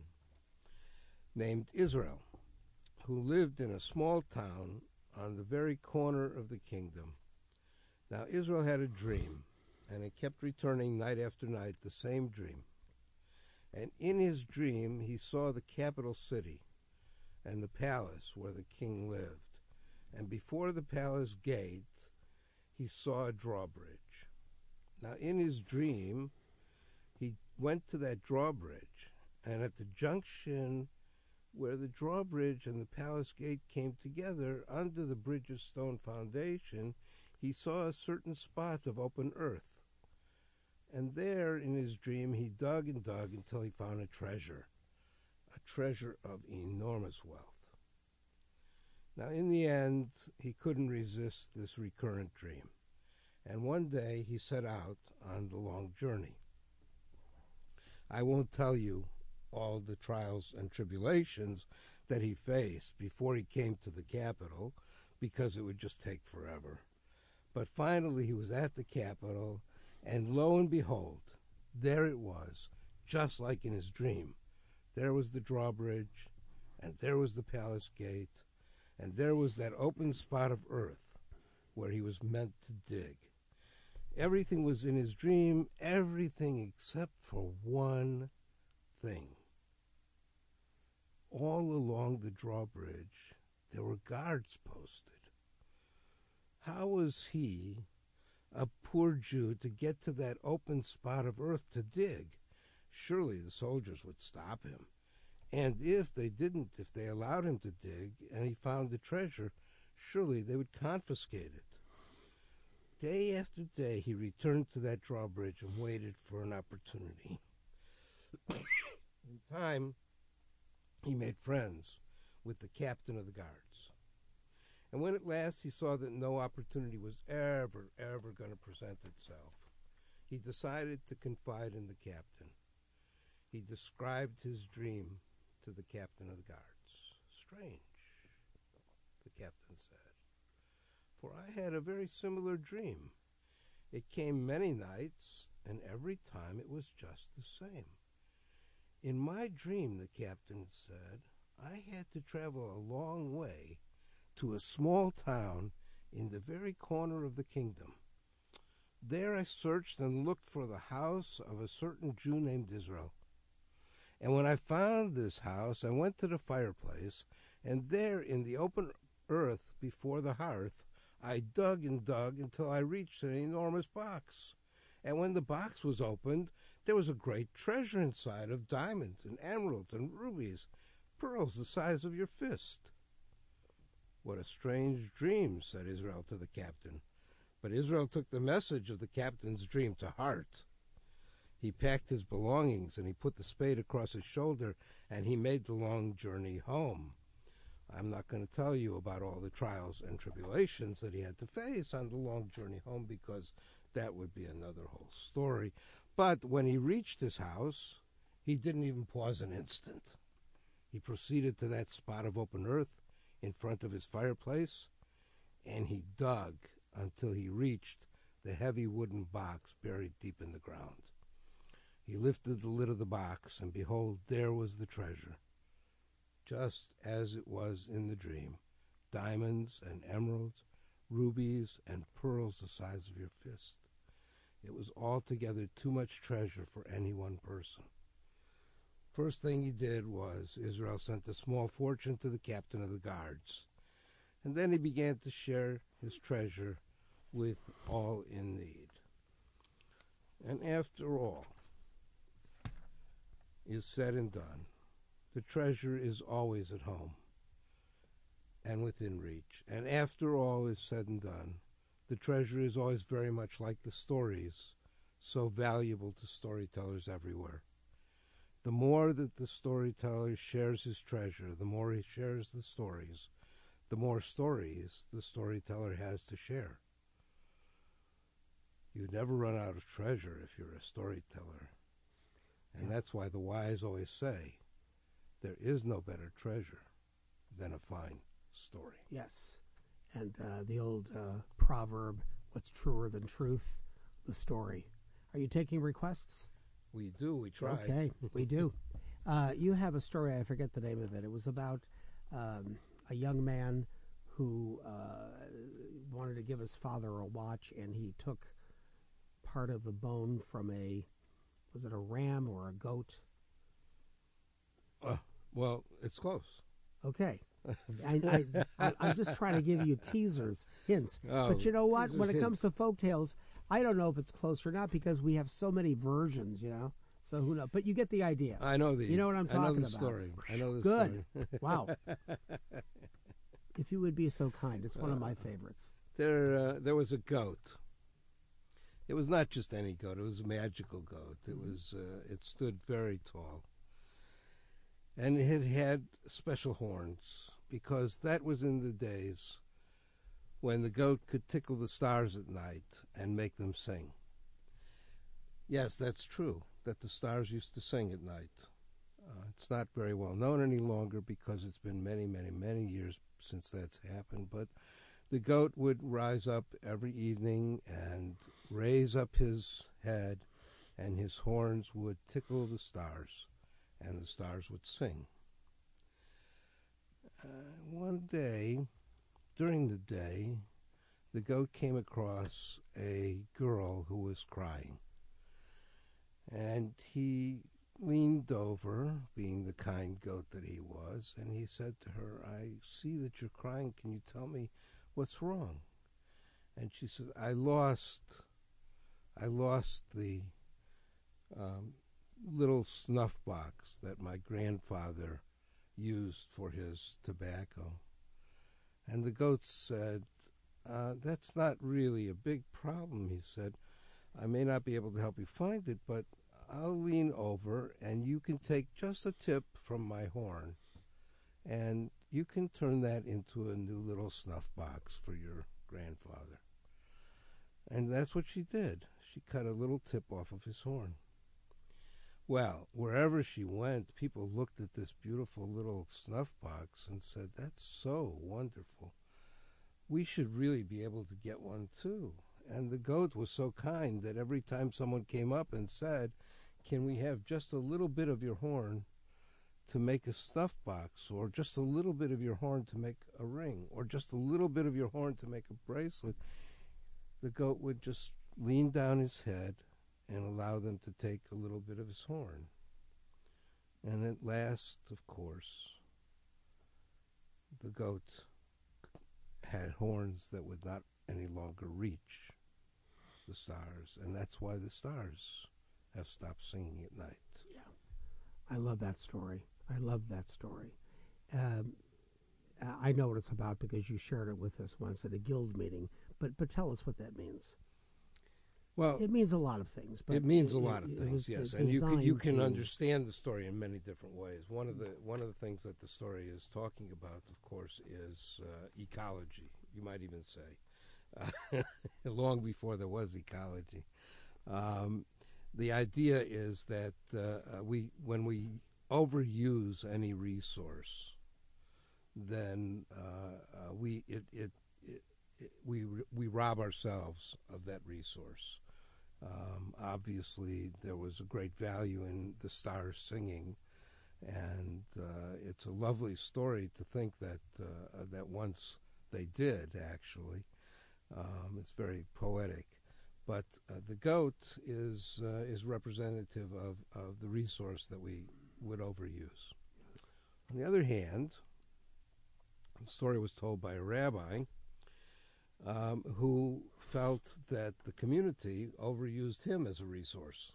named Israel, who lived in a small town on the very corner of the kingdom. Now, Israel had a dream, and it kept returning night after night, the same dream. And in his dream, he saw the capital city and the palace where the king lived. And before the palace gate, he saw a drawbridge. Now, in his dream, he went to that drawbridge, and at the junction where the drawbridge and the palace gate came together, under the bridge's stone foundation, he saw a certain spot of open earth. And there, in his dream, he dug and dug until he found a treasure, a treasure of enormous wealth. Now, in the end, he couldn't resist this recurrent dream, and one day he set out on the long journey. I won't tell you all the trials and tribulations that he faced before he came to the capital, because it would just take forever. But finally, he was at the capital, and lo and behold, there it was, just like in his dream. There was the drawbridge, and there was the palace gate, and there was that open spot of earth where he was meant to dig. Everything was in his dream, everything except for one thing. All along the drawbridge, there were guards posted. How was he, a poor Jew, to get to that open spot of earth to dig? Surely the soldiers would stop him. And if they didn't, if they allowed him to dig and he found the treasure, surely they would confiscate it. Day after day, he returned to that drawbridge and waited for an opportunity. In time, he made friends with the captain of the guards. And when at last he saw that no opportunity was ever, ever going to present itself, he decided to confide in the captain. He described his dream to the captain of the guards. Strange. said, "for I had a very similar dream. It came many nights, and every time it was just the same. In my dream," the captain said, "I had to travel a long way to a small town in the very corner of the kingdom. There I searched and looked for the house of a certain Jew named Israel. And when I found this house, I went to the fireplace, and there in the open earth before the hearth, I dug and dug until I reached an enormous box. And when the box was opened, there was a great treasure inside of diamonds and emeralds and rubies, pearls the size of your fist." "What a strange dream," said Israel to the captain. But Israel took the message of the captain's dream to heart. He packed his belongings, and he put the spade across his shoulder, and he made the long journey home. I'm not going to tell you about all the trials and tribulations that he had to face on the long journey home, because that would be another whole story. But when he reached his house, he didn't even pause an instant. He proceeded to that spot of open earth in front of his fireplace, and he dug until he reached the heavy wooden box buried deep in the ground. He lifted the lid of the box, and behold, there was the treasure, just as it was in the dream, diamonds and emeralds, rubies and pearls the size of your fist. It was altogether too much treasure for any one person. First thing he did was Israel sent a small fortune to the captain of the guards, and then he began to share his treasure with all in need. And after all is said and done, the treasure is always at home and within reach. And after all is said and done, the treasure is always very much like the stories, so valuable to storytellers everywhere. The more that the storyteller shares his treasure, the more he shares the stories, the more stories the storyteller has to share. You never run out of treasure if you're a storyteller. And that's why the wise always say, there is no better treasure than a fine story. Yes. And uh, the old uh, proverb, what's truer than truth? The story. Are you taking requests? We do. We try. Okay, we do. Uh, you have a story, I forget the name of it. It was about um, a young man who uh, wanted to give his father a watch, and he took part of the bone from a, was it a ram or a goat? Uh, well, it's close. Okay. I, I, I, I'm just trying to give you teasers, hints. Oh, but you know what? teasers, When it hints. comes to folktales, I don't know if it's close or not because we have so many versions, you know? So who knows? But you get the idea. I know the. You know what I'm I know talking the about. story. I know the Good. story. Wow. If you would be so kind. It's one of my favorites. There, uh, there was a goat. It was not just any goat. It was a magical goat. It was. Uh, it stood very tall, and it had special horns because that was in the days when the goat could tickle the stars at night and make them sing. Yes, that's true, that the stars used to sing at night. Uh, it's not very well known any longer because it's been many, many, many years since that's happened, but the goat would rise up every evening and raise up his head, and his horns would tickle the stars, and the stars would sing. Uh, one day, during the day, the goat came across a girl who was crying. And he leaned over, being the kind goat that he was, and he said to her, "I see that you're crying. Can you tell me what's wrong?" And she said, I lost, I lost the um, little snuff box that my grandfather used for his tobacco. And the goat said, uh, that's not really a big problem, he said. I may not be able to help you find it, but I'll lean over and you can take just a tip from my horn and you can turn that into a new little snuff box for your grandfather. And that's what she did. She cut a little tip off of his horn. Well, wherever she went, people looked at this beautiful little snuff box and said, that's so wonderful. we should really be able to get one too. And the goat was so kind that every time someone came up and said, can we have just a little bit of your horn to make a stuff box, or just a little bit of your horn to make a ring, or just a little bit of your horn to make a bracelet, the goat would just lean down his head and allow them to take a little bit of his horn. And at last, of course, the goat had horns that would not any longer reach the stars, and that's why the stars have stopped singing at night. Yeah, I love that story. I love that story. Um, I know what it's about because you shared it with us once at a guild meeting, but but tell us what that means. Well, it means a lot of things. But it means a it, lot of it, things, it yes, and you can you can to... understand the story in many different ways. One of the one of the things that the story is talking about, of course, is uh, ecology. You might even say, uh, long before there was ecology. Um, the idea is that uh, we, when we overuse any resource, then uh, uh, we it, it, it, it we we rob ourselves of that resource. Um, obviously, there was a great value in the stars singing, and uh, it's a lovely story to think that uh, that once they did actually. Um, it's very poetic. But uh, the goat is uh, is representative of, of the resource that we would overuse. On the other hand, the story was told by a rabbi um, who felt that the community overused him as a resource.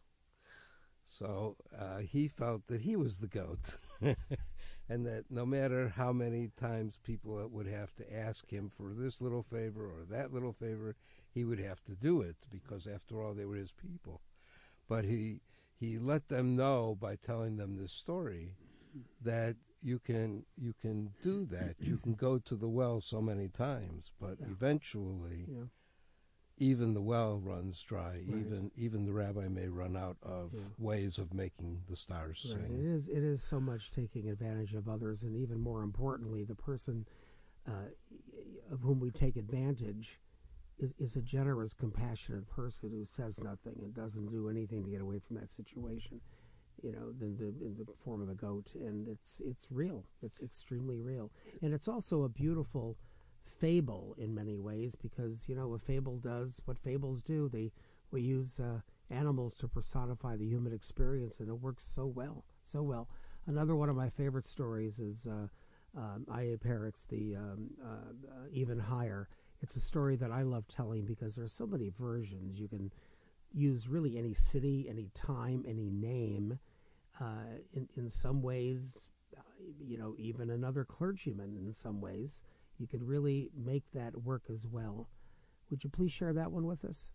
So uh, he felt that he was the goat, and that no matter how many times people would have to ask him for this little favor or that little favor, he would have to do it, because after all, they were his people. But he he let them know by telling them this story that you can you can do that. You can go to the well so many times, but yeah. eventually, yeah. even the well runs dry. Right. Even even the rabbi may run out of yeah. ways of making the stars right. sing. It is it is so much taking advantage of others, and even more importantly, the person uh, of whom we take advantage is, is a generous, compassionate person who says nothing and doesn't do anything to get away from that situation. You know, in the, in the form of the goat, and it's it's real. It's extremely real, and it's also a beautiful fable in many ways, because you know a fable does what fables do. They we use uh, animals to personify the human experience, and it works so well, so well. Another one of my favorite stories is uh, um, I A Parrott's The um, uh, uh, Even Higher. It's a story that I love telling because there are so many versions. You can use really any city, any time, any name. Uh, in in some ways, uh, you know, even another clergyman. In some ways, you could really make that work as well. Would you please share that one with us?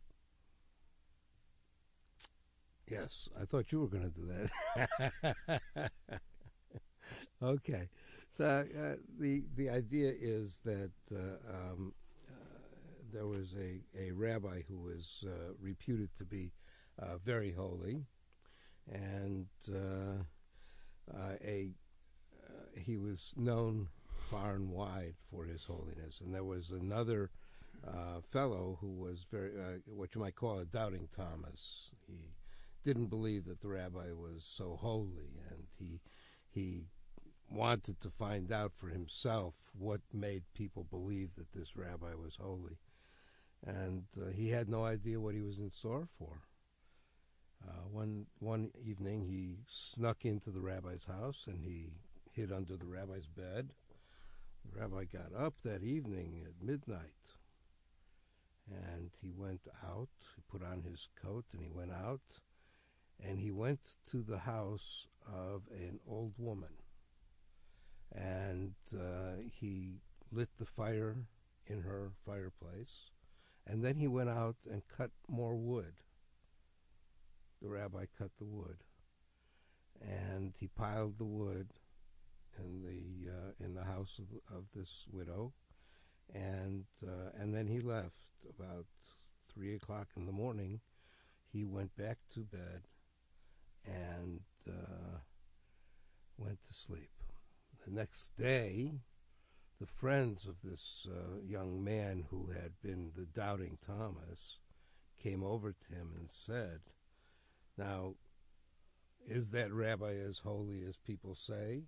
Yes, I thought you were going to do that. Okay, so uh, the the idea is that uh, um, uh, there was a, a rabbi who was uh, reputed to be uh, very holy, and uh, uh, a uh, he was known far and wide for his holiness. And there was another uh, fellow who was very uh, what you might call a doubting Thomas. He didn't believe that the rabbi was so holy, and he he wanted to find out for himself what made people believe that this rabbi was holy, and uh, he had no idea what he was in store for. Uh, one one evening, he snuck into the rabbi's house, and he hid under the rabbi's bed. The rabbi got up that evening at midnight, and he went out. He put on his coat, and he went out, and he went to the house of an old woman, and uh, he lit the fire in her fireplace, and then he went out and cut more wood. The rabbi cut the wood, and he piled the wood in the uh, in the house of, of this widow, and uh, and then he left. About three o'clock in the morning, he went back to bed and uh, went to sleep. The next day, the friends of this uh, young man who had been the doubting Thomas came over to him and said, "Now, is that rabbi as holy as people say?"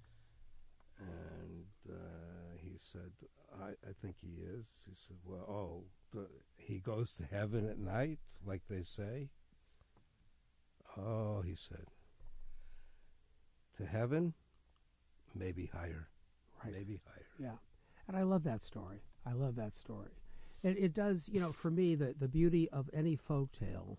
And uh, he said, I, I think he is. He said, well, oh, the, he goes to heaven at night, like they say? Oh, he said, to heaven, maybe higher. Right. Maybe higher. Yeah. And I love that story. I love that story. It, it does, you know, for me, the, the beauty of any folk tale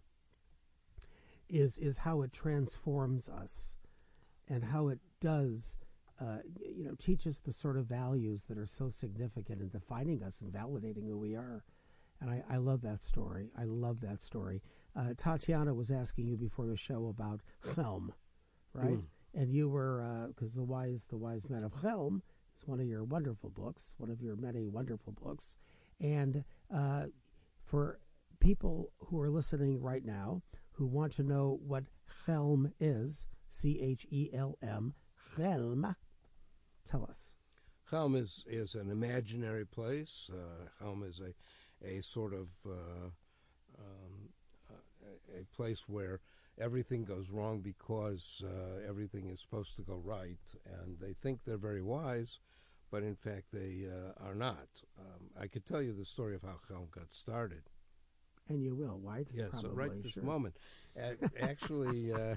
is is how it transforms us and how it does, uh, you know, teach us the sort of values that are so significant in defining us and validating who we are. And I, I love that story. I love that story. Uh, Tatiana was asking you before the show about Chelm, right? Mm. And you were, because uh, the wise the wise men of Chelm is one of your wonderful books, one of your many wonderful books. And uh, for people who are listening right now who want to know what Chelm is, C H E L M, Chelm, tell us. Chelm is, is an imaginary place. Uh, Chelm is a, a sort of uh, um, a, a place where everything goes wrong because uh, everything is supposed to go right, and they think they're very wise, but in fact they uh, are not. Um, I could tell you the story of how Chelm got started. And you will, right? Yes, Probably, so right this sure. moment. Uh, actually, uh,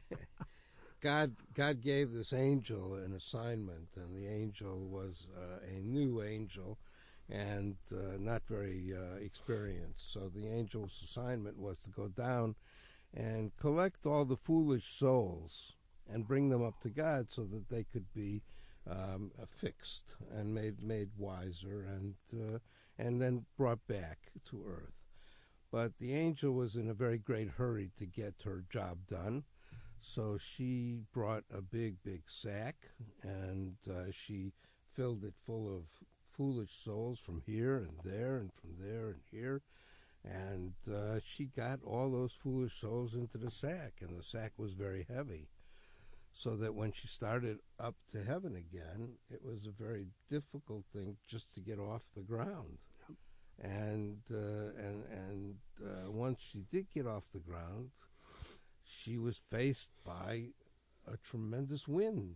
God God gave this angel an assignment, and the angel was uh, a new angel and uh, not very uh, experienced. So the angel's assignment was to go down and collect all the foolish souls and bring them up to God so that they could be um, fixed and made made wiser and uh, and then brought back to earth. But the angel was in a very great hurry to get her job done, so she brought a big, big sack, and uh, she filled it full of foolish souls from here and there and from there and here, and uh, she got all those foolish souls into the sack, and the sack was very heavy, so that when she started up to heaven again, it was a very difficult thing just to get off the ground. And uh, and and uh, once she did get off the ground, she was faced by a tremendous wind,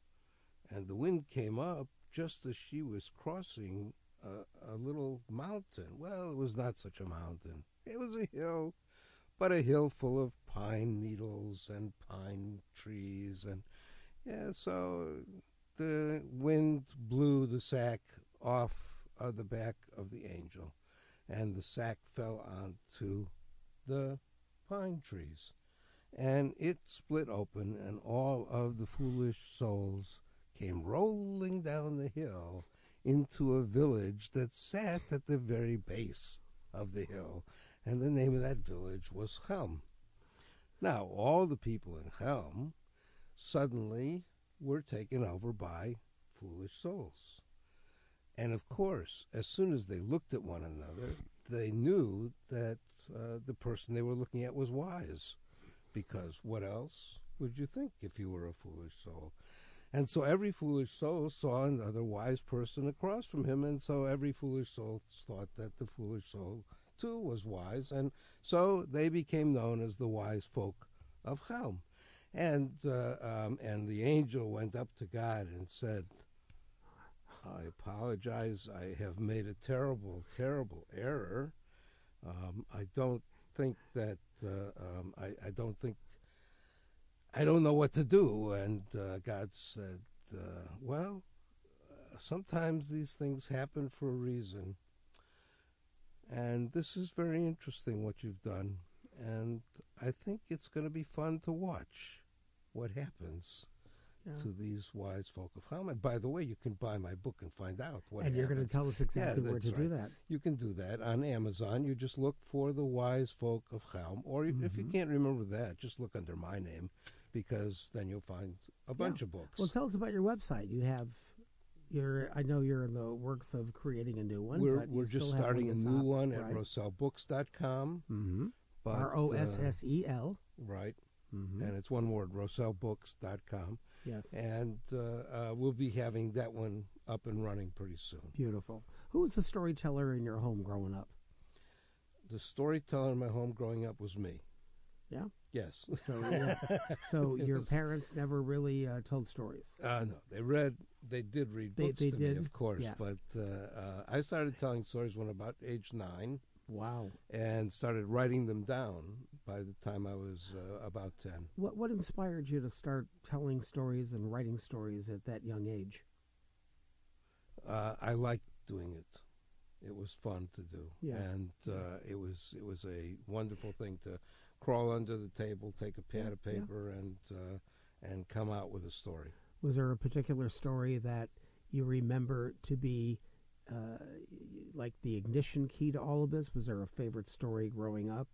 and the wind came up just as she was crossing a, a little mountain. Well, it was not such a mountain; it was a hill, but a hill full of pine needles and pine trees, and yeah. So the wind blew the sack off of the back of the angel, and the sack fell onto the pine trees, and it split open, and all of the foolish souls came rolling down the hill into a village that sat at the very base of the hill, and the name of that village was Chelm. Now, all the people in Chelm suddenly were taken over by foolish souls. And of course, as soon as they looked at one another, they knew that uh, the person they were looking at was wise, because what else would you think if you were a foolish soul? And so every foolish soul saw another wise person across from him, and so every foolish soul thought that the foolish soul, too, was wise, and so they became known as the wise folk of Chelm. And, uh, um, and the angel went up to God and said, I apologize. I have made a terrible, terrible error. Um, I don't think that, uh, um, I, I don't think, I don't know what to do. And uh, God said, uh, well, uh, sometimes these things happen for a reason. And this is very interesting what you've done. And I think it's going to be fun to watch what happens. Yeah. To these wise folk of Chelm. And by the way, you can buy my book and find out what And happens. You're going to tell us exactly yeah, where to right. do that. You can do that on Amazon. You just look for the wise folk of Chelm. Or mm-hmm. if you can't remember that, just look under my name, because then you'll find a bunch yeah. of books. Well, tell us about your website. You have your, I know you're in the works of creating a new one. We're, but we're just starting a new up, one right? at Roselle Books dot com. Mm-hmm. R O S S E L. Uh, right. Mm-hmm. And it's one word, Roselle Books dot com. Yes. And uh, uh, we'll be having that one up and running pretty soon. Beautiful. Who was the storyteller in your home growing up? The storyteller in my home growing up was me. Yeah? Yes. So, yeah. so your was, parents never really uh, told stories? Uh, no, they read, they did read they, books they to did? me, of course. Yeah. But uh, uh, I started telling stories when about age nine. Wow. And started writing them down by the time I was uh, about ten. What What inspired you to start telling stories and writing stories at that young age? Uh, I liked doing it. It was fun to do, yeah. and uh, it was it was a wonderful thing to crawl under the table, take a pad yeah, of paper, yeah. and uh, and come out with a story. Was there a particular story that you remember to be uh, like the ignition key to all of this? Was there a favorite story growing up?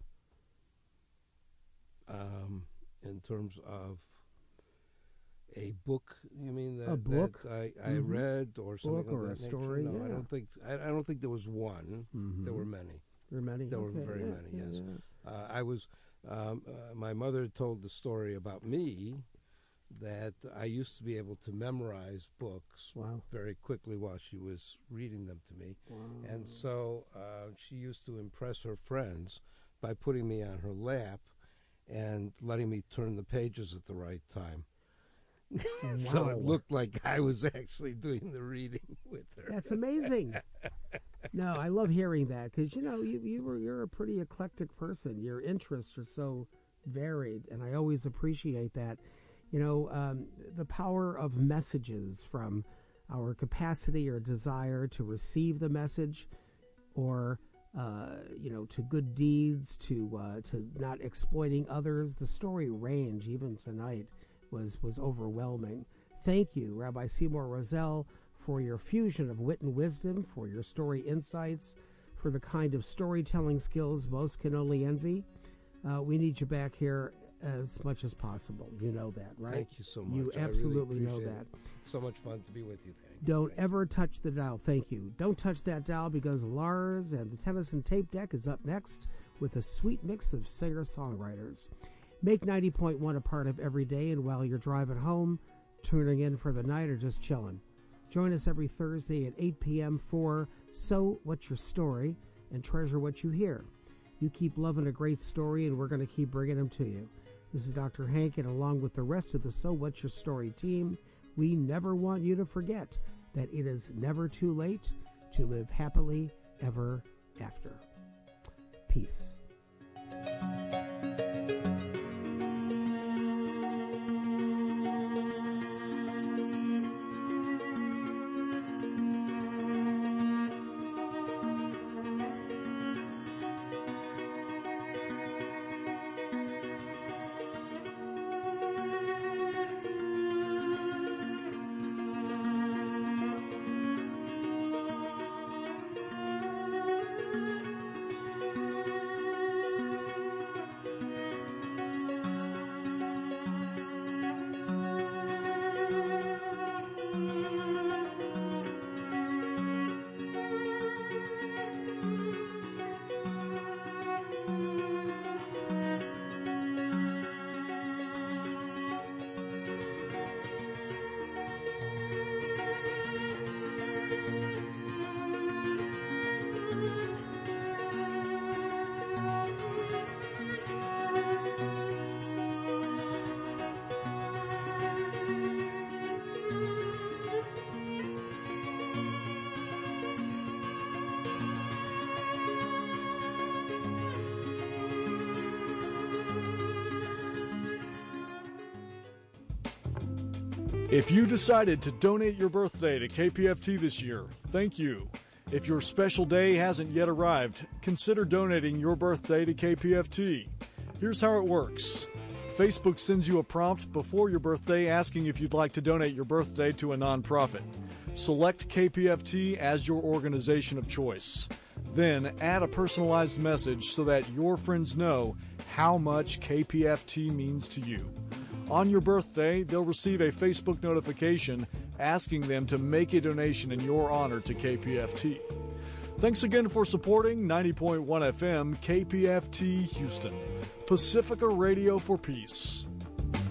Um, in terms of a book, you mean that a book that I, I mm-hmm. read or something book or of that a story? nature? No, yeah. I don't think I, I don't think there was one. Mm-hmm. There were many. There were many. There okay. were very yeah, many. yeah, Yes, yeah. uh, I was. Um, uh, my mother told the story about me that I used to be able to memorize books wow. very quickly while she was reading them to me, wow. and so uh, she used to impress her friends by putting me on her lap and letting me turn the pages at the right time. Wow. So it looked like I was actually doing the reading with her. That's amazing. No, I love hearing that because, you know, you, you were, you're a pretty eclectic person. Your interests are so varied, and I always appreciate that. You know, um, the power of messages, from our capacity or desire to receive the message, or uh, you know, to good deeds, to uh, to not exploiting others. The story range, even tonight, was was overwhelming. Thank you, Rabbi Seymour Roselle, for your fusion of wit and wisdom, for your story insights, for the kind of storytelling skills most can only envy. Uh, we need you back here as much as possible. You know that, right? Thank you so much. You I absolutely really know appreciate that. It. It's so much fun to be with you. Thank Don't you. ever touch the dial. Thank you. Don't touch that dial, because Lars and the Tennyson Tape Deck is up next with a sweet mix of singer-songwriters. Make ninety point one a part of every day, and while you're driving home, tuning in for the night, or just chilling, join us every Thursday at eight p.m. for So What's Your Story, and treasure what you hear. You keep loving a great story, and we're going to keep bringing them to you. This is Doctor Hank, and along with the rest of the So What's Your Story team, we never want you to forget that it is never too late to live happily ever after. Peace. If you decided to donate your birthday to K P F T this year, thank you. If your special day hasn't yet arrived, consider donating your birthday to K P F T. Here's how it works. Facebook sends you a prompt before your birthday asking if you'd like to donate your birthday to a nonprofit. Select K P F T as your organization of choice. Then add a personalized message so that your friends know how much K P F T means to you. On your birthday, they'll receive a Facebook notification asking them to make a donation in your honor to K P F T. Thanks again for supporting ninety point one F M K P F T Houston, Pacifica Radio for Peace.